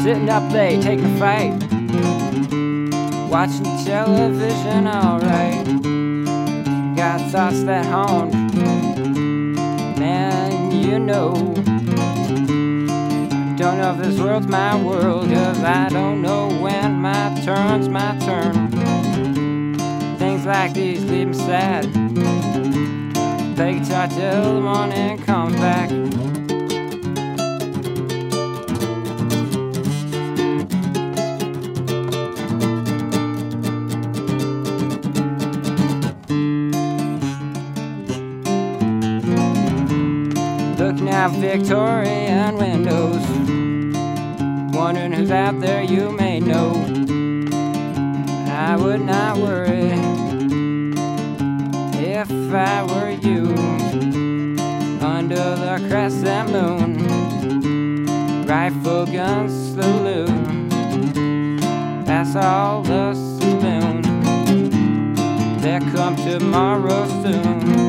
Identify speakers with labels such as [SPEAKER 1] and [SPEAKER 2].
[SPEAKER 1] Sitting up late, taking a fight, watching television, alright. Got thoughts that haunt, man, you know. Don't know if this world's my world, 'cause I don't know when my turn's my turn. Things like these leave me sad. Play guitar till the morning comes back. Looking out Victorian windows, wondering who's out there you may know. I would not worry if I were you. Under the crescent moon, rifle gun saloon, that's all the saloon. There come tomorrow soon.